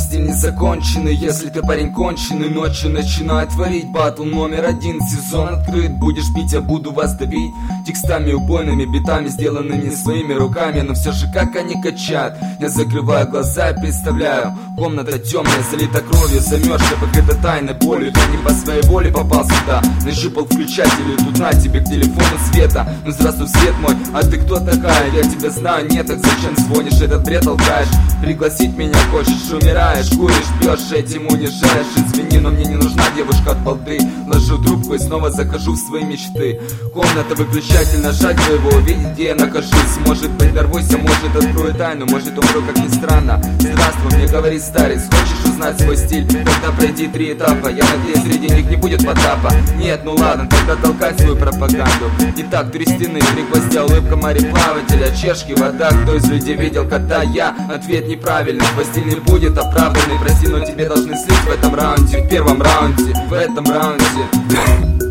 стиль не законченный. Если ты парень конченый, ночью начинай творить. Батл номер 1, сезон открыт. Будешь пить, я буду вас давить текстами, убойными битами, сделанными своими руками. Но все же как они качают. Я закрываю глаза и представляю: комната темная, залита кровью, замерзшая, покрыта тайной болью. Ты не по своей воле попал сюда, нащупал включатель, и тут на тебе к телефону света. Ну здравствуй, свет мой, а ты кто такая? Я тебя знаю, нет, так зачем звонишь, этот бред толкаешь? Пригласить меня хочешь, умираешь, куришь, пьешь, этим унижаешь. Извини, но мне не нужна девушка от балды. Ложу трубку и снова захожу в свои мечты. Комната, выключатель, нажать бы его, увидеть, где я нахожусь. Может быть, дорвусь, а может открою тайну, может умру, как ни странно. Здравствуй, мне говорит старец, хочешь узнать свой стиль? Тогда пройди 3 этапа, я надеюсь, среди них не будет потапа. Нет, ну ладно, тогда толкай свою пропаганду. Итак, 3 стены, 3 гвоздя, улыбка мореплавателя, чешки, вода. Кто из людей видел кота? Я. Ответ неправильный, твой стиль не будет оправданный. Прости, но тебе должны слить в этом раунде, в первом раунде, в этом раунде.